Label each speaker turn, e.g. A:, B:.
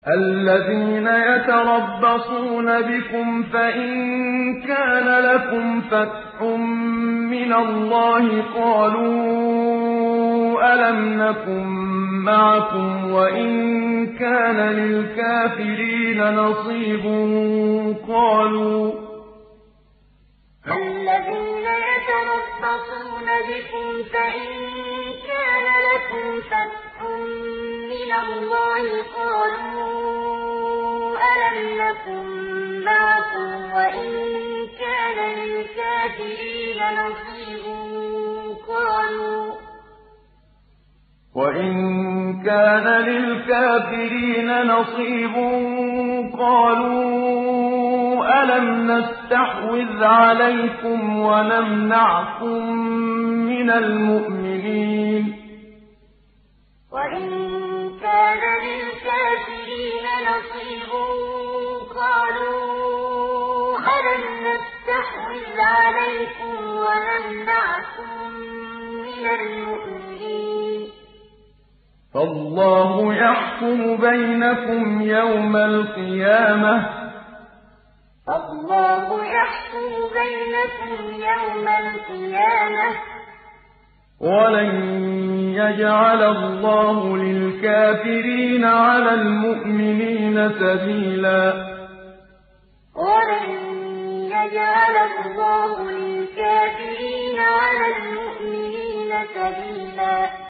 A: الذين يتربصون بكم فإن كان لكم فتح من الله قالوا ألم نكن معكم وإن كان للكافرين نصيب قالوا
B: الذين يتربصون بكم فإن كان لكم فتح من الله قالوا ألم نكن معكم
A: وإن كان للكافرين نصيب قالوا ألم نستحوذ عليكم ونمنعكم من المؤمنين
B: وإن كان للكافرين نصيب قالوا ألم نستحوذ عليكم ونمنعكم من المؤمنين
A: فالله يحكم بينكم يوم القيامة ولن يجعل الله للكافرين على المؤمنين سبيلا
B: ولن يجعل الله للكافرين على المؤمنين سبيلا